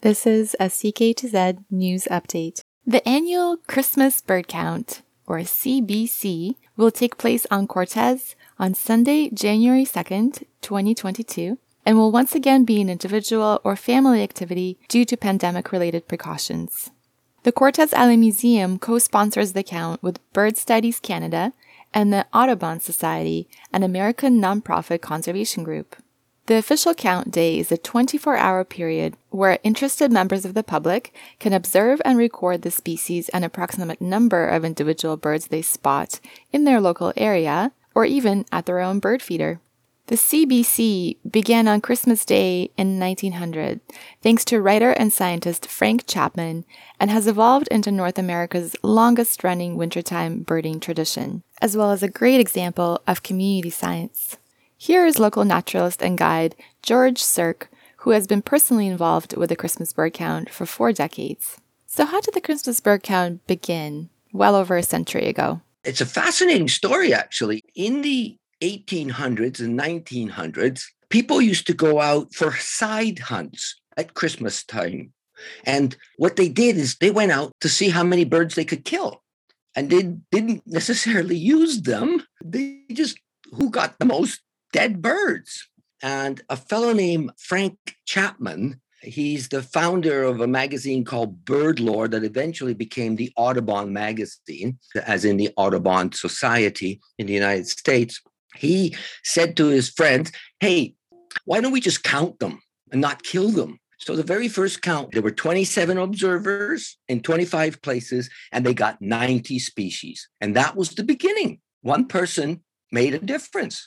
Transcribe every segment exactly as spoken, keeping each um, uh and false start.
This is a C K two Z news update. The annual Christmas Bird Count, or C B C, will take place on Cortez on Sunday, January second, twenty twenty-two, and will once again be an individual or family activity due to pandemic-related precautions. The Cortez Island Museum co-sponsors the count with Bird Studies Canada and the Audubon Society, an American nonprofit conservation group. The official count day is a twenty-four hour period where interested members of the public can observe and record the species and approximate number of individual birds they spot in their local area or even at their own bird feeder. The C B C began on Christmas Day in nineteen hundred, thanks to writer and scientist Frank Chapman, and has evolved into North America's longest-running wintertime birding tradition, as well as a great example of community science. Here is local naturalist and guide George Sirk, who has been personally involved with the Christmas bird count for four decades. So how did the Christmas bird count begin well over a century ago? It's a fascinating story, actually. In the eighteen hundreds and nineteen hundreds, people used to go out for side hunts at Christmas time. And what they did is they went out to see how many birds they could kill. And they didn't necessarily use them. They just, who got the most dead birds. And a fellow named Frank Chapman, he's the founder of a magazine called Bird Lore that eventually became the Audubon magazine, as in the Audubon Society in the United States. He said to his friends, hey, why don't we just count them and not kill them? So the very first count, there were twenty-seven observers in twenty-five places, and they got ninety species. And that was the beginning. One person made a difference.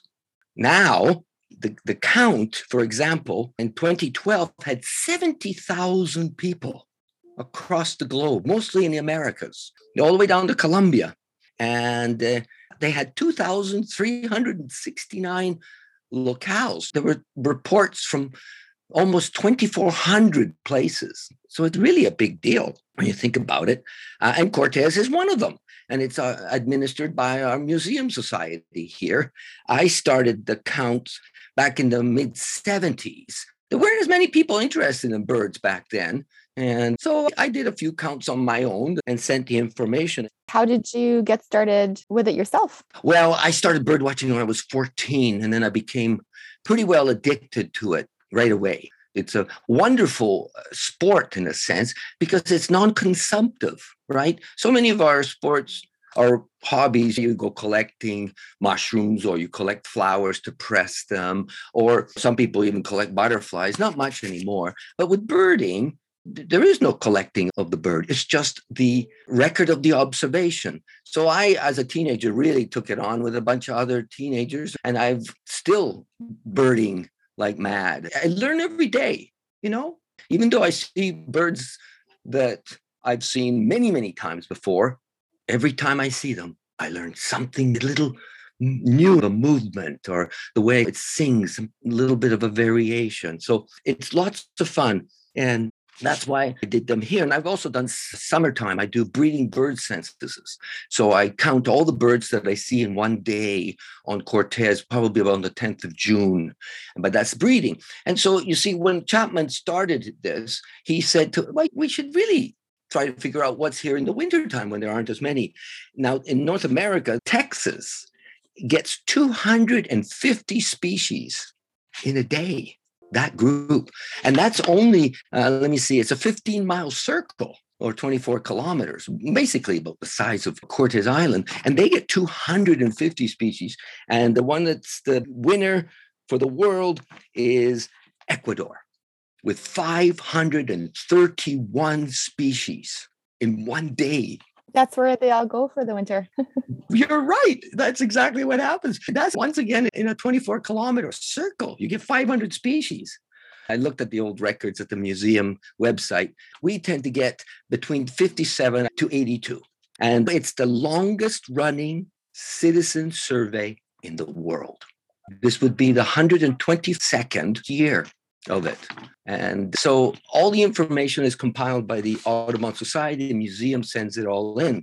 Now, the, the count, for example, in twenty twelve had seventy thousand people across the globe, mostly in the Americas, all the way down to Colombia. And uh, they had two thousand three hundred sixty-nine locales. There were reports from almost twenty-four hundred places. So it's really a big deal when you think about it. Uh, and Cortez is one of them. And it's uh, administered by our museum society here. I started the counts back in the mid seventies. There weren't as many people interested in birds back then. And so I did a few counts on my own and sent the information. How did you get started with it yourself? Well, I started bird watching when I was fourteen, and then I became pretty well addicted to it right away. It's a wonderful sport in a sense because it's non-consumptive, right? So many of our sports are hobbies. You go collecting mushrooms or you collect flowers to press them, or some people even collect butterflies, not much anymore. But with birding, there is no collecting of the bird. It's just the record of the observation. So I, as a teenager, really took it on with a bunch of other teenagers, and I've still birding like mad. I learn every day, you know, even though I see birds that I've seen many, many times before, every time I see them, I learn something a little new, a movement or the way it sings, a little bit of a variation. So it's lots of fun. And that's why I did them here. And I've also done summertime. I do breeding bird censuses. So I count all the birds that I see in one day on Cortez, probably around the tenth of June. But that's breeding. And so you see, when Chapman started this, he said, to, well, we should really try to figure out what's here in the wintertime when there aren't as many. Now, in North America, Texas gets two hundred fifty species in a day. That group. And that's only, uh, let me see, it's a fifteen mile circle or twenty-four kilometers, basically about the size of Cortez Island. And they get two hundred fifty species. And the one that's the winner for the world is Ecuador with five hundred thirty-one species in one day. That's where they all go for the winter. You're right. That's exactly what happens. That's once again in a twenty-four kilometer circle. You get five hundred species. I looked at the old records at the museum website. We tend to get between fifty-seven to eighty-two. And it's the longest running citizen survey in the world. This would be the one hundred twenty-second year of it. And so all the information is compiled by the Audubon Society. The museum sends it all in.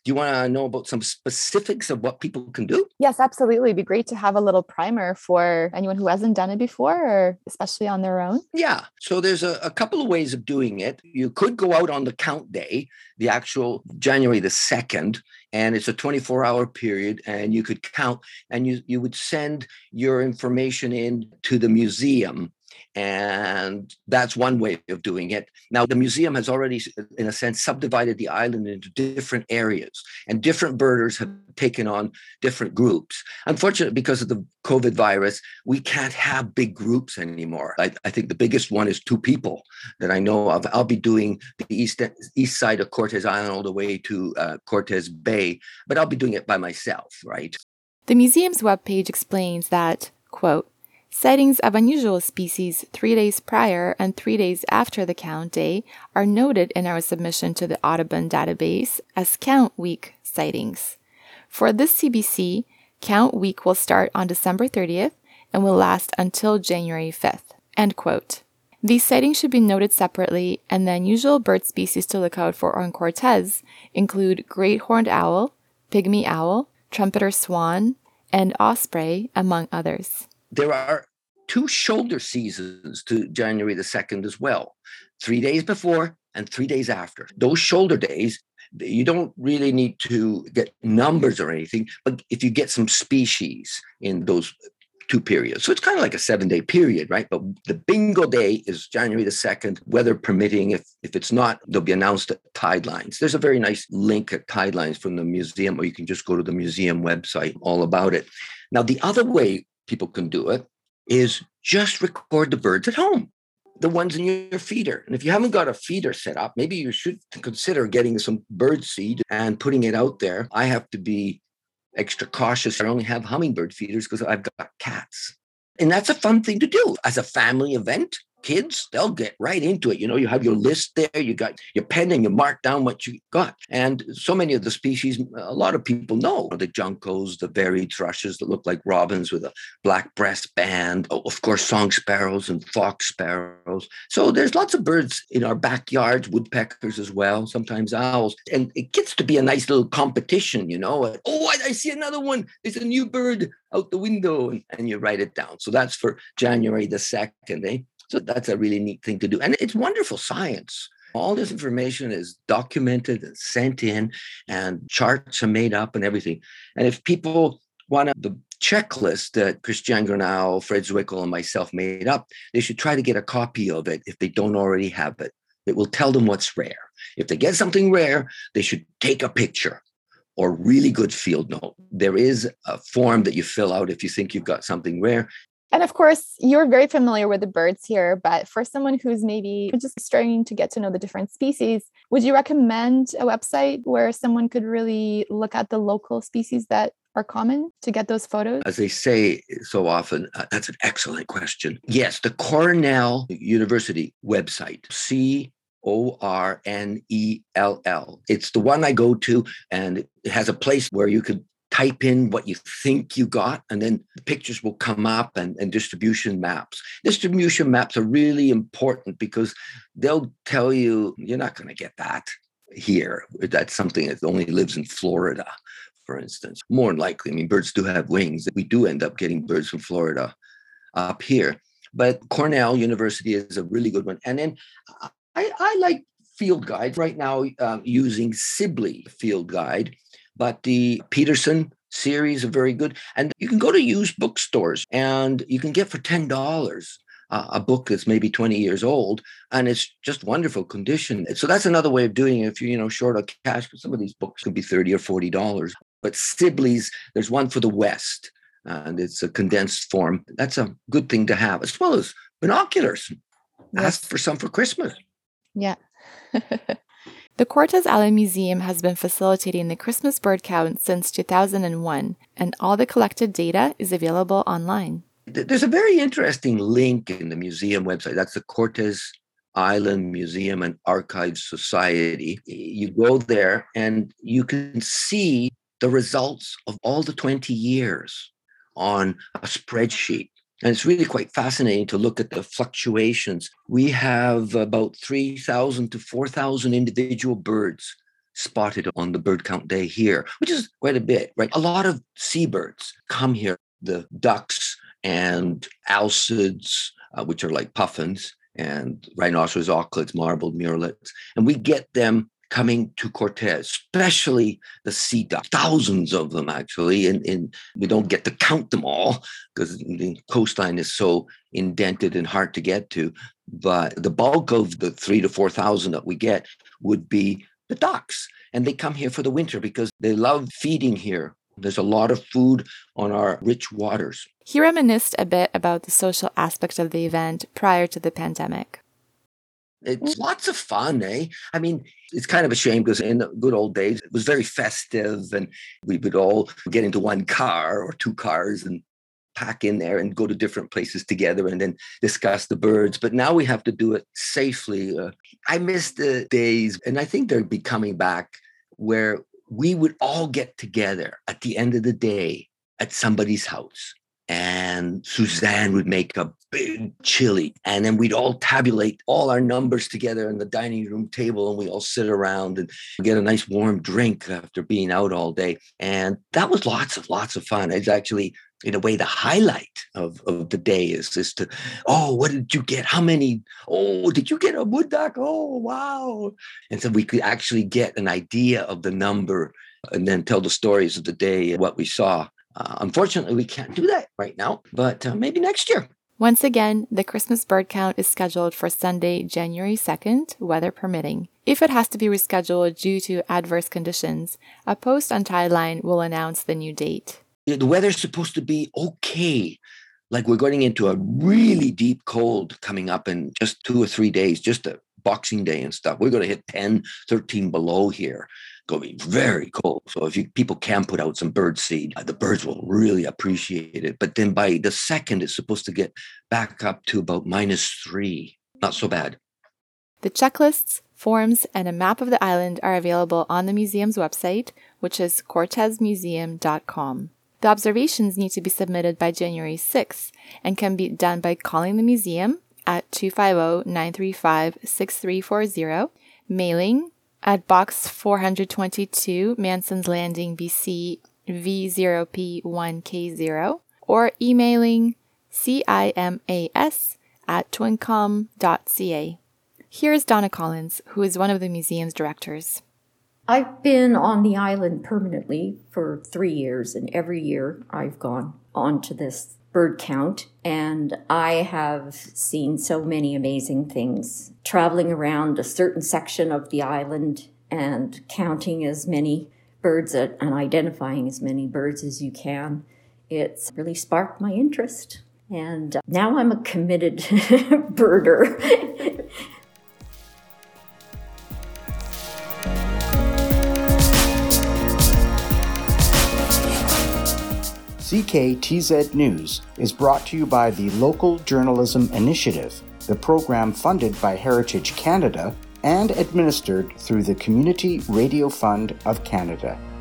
Do you want to know about some specifics of what people can do? Yes, absolutely. It'd be great to have a little primer for anyone who hasn't done it before, or especially on their own. Yeah. So there's a, a couple of ways of doing it. You could go out on the count day, the actual January the second, and it's a twenty-four hour period, and you could count, and you, you would send your information in to the museum. And that's one way of doing it. Now, the museum has already, in a sense, subdivided the island into different areas, and different birders have taken on different groups. Unfortunately, because of the COVID virus, we can't have big groups anymore. I, I think the biggest one is two people that I know of. I'll be doing the east, east side of Cortes Island all the way to uh, Cortes Bay, but I'll be doing it by myself, right? The museum's webpage explains that, quote, sightings of unusual species three days prior and three days after the count day are noted in our submission to the Audubon database as Count Week sightings. For this C B C, Count Week will start on December thirtieth and will last until January fifth. End quote. These sightings should be noted separately, and the unusual bird species to look out for on Cortes include great horned owl, pygmy owl, trumpeter swan, and osprey, among others. There are two shoulder seasons to January the second as well, three days before and three days after. Those shoulder days, you don't really need to get numbers or anything, but if you get some species in those two periods. So it's kind of like a seven-day period, right? But the bingo day is January the second, weather permitting. If, if it's not, they'll be announced at Tidelines. There's a very nice link at Tidelines from the museum, or you can just go to the museum website, all about it. Now, the other way people can do it is just record the birds at home, the ones in your feeder. And if you haven't got a feeder set up, maybe you should consider getting some bird seed and putting it out there. I have to be extra cautious. I only have hummingbird feeders because I've got cats. And that's a fun thing to do as a family event. Kids, they'll get right into it. You know, you have your list there, you got your pen and you mark down what you got. And so many of the species, a lot of people know the juncos, the varied thrushes that look like robins with a black breast band, oh, of course, song sparrows and fox sparrows. So there's lots of birds in our backyards, woodpeckers as well, sometimes owls. And it gets to be a nice little competition, you know. Oh, I, I see another one. There's a new bird out the window, and, and you write it down. So that's for January the second, eh? So that's a really neat thing to do. And it's wonderful science. All this information is documented and sent in, and charts are made up and everything. And if people want the checklist that Christian Granal, Fred Zwickel, and myself made up, they should try to get a copy of it if they don't already have it. It will tell them what's rare. If they get something rare, they should take a picture or really good field note. There is a form that you fill out if you think you've got something rare. And of course, you're very familiar with the birds here, but for someone who's maybe just starting to get to know the different species, would you recommend a website where someone could really look at the local species that are common to get those photos? As they say so often, uh, that's an excellent question. Yes, the Cornell University website, C O R N E L L. It's the one I go to, and it has a place where you could type in what you think you got, and then the pictures will come up, and, and distribution maps. Distribution maps are really important because they'll tell you you're not going to get that here. That's something that only lives in Florida, for instance. More than likely, I mean, birds do have wings. We do end up getting birds from Florida up here. But Cornell University is a really good one. And then I, I like Field Guide right now, um, using Sibley Field Guide. But the Peterson series are very good. And you can go to used bookstores and you can get for ten dollars uh, a book that's maybe twenty years old. And it's just wonderful condition. So that's another way of doing it if you're, you know, short of cash. Some of these books can be thirty or forty dollars. But Sibley's, there's one for the West, and it's a condensed form. That's a good thing to have, as well as binoculars. Yes. Ask for some for Christmas. Yeah. The Cortes Island Museum has been facilitating the Christmas bird count since two thousand one, and all the collected data is available online. There's a very interesting link in the museum website. That's the Cortes Island Museum and Archives Society. You go there and you can see the results of all the twenty years on a spreadsheet. And it's really quite fascinating to look at the fluctuations. We have about three thousand to four thousand individual birds spotted on the bird count day here, which is quite a bit, right? A lot of seabirds come here, the ducks and alcids, uh, which are like puffins, and rhinoceros auclids, marbled murrelets. And we get them coming to Cortez, especially the sea duck, thousands of them actually. And, and we don't get to count them all because the coastline is so indented and hard to get to. But the bulk of the three to four thousand that we get would be the ducks. And they come here for the winter because they love feeding here. There's a lot of food on our rich waters. He reminisced a bit about the social aspect of the event prior to the pandemic. It's lots of fun, eh? I mean, it's kind of a shame because in the good old days, it was very festive and we would all get into one car or two cars and pack in there and go to different places together and then discuss the birds. But now we have to do it safely. Uh, I miss the days, and I think they're becoming back, where we would all get together at the end of the day at somebody's house. And Suzanne would make a big chili. And then we'd all tabulate all our numbers together on the dining room table. And we all sit around and get a nice warm drink after being out all day. And that was lots of, lots of fun. It's actually, in a way, the highlight of, of the day is, is to, oh, what did you get? How many? Oh, did you get a wood duck? Oh, wow. And so we could actually get an idea of the number and then tell the stories of the day and what we saw. Uh, unfortunately, we can't do that right now, but uh, maybe next year. Once again, the Christmas bird count is scheduled for Sunday, January second, weather permitting. If it has to be rescheduled due to adverse conditions, a post on Tideline will announce the new date. The weather's supposed to be okay. Like we're going into a really deep cold coming up in just two or three days, just a Boxing Day and stuff. We're going to hit ten, thirteen below here. Going to be very cold. So if you people can put out some bird seed, uh, the birds will really appreciate it. But then by the second, it's supposed to get back up to about minus three. Not so bad. The checklists, forms, and a map of the island are available on the museum's website, which is cortez museum dot com. The observations need to be submitted by January sixth and can be done by calling the museum at two five zero, nine three five, six three four zero, mailing at Box four twenty-two, Manson's Landing, B C, V zero P one K zero, or emailing cimas at twincom dot c a. Here's Donna Collins, who is one of the museum's directors. I've been on the island permanently for three years, and every year I've gone on to this bird count, and I have seen so many amazing things. Traveling around a certain section of the island and counting as many birds and identifying as many birds as you can, it's really sparked my interest. And now I'm a committed birder. C K T Z News is brought to you by the Local Journalism Initiative, the program funded by Heritage Canada and administered through the Community Radio Fund of Canada.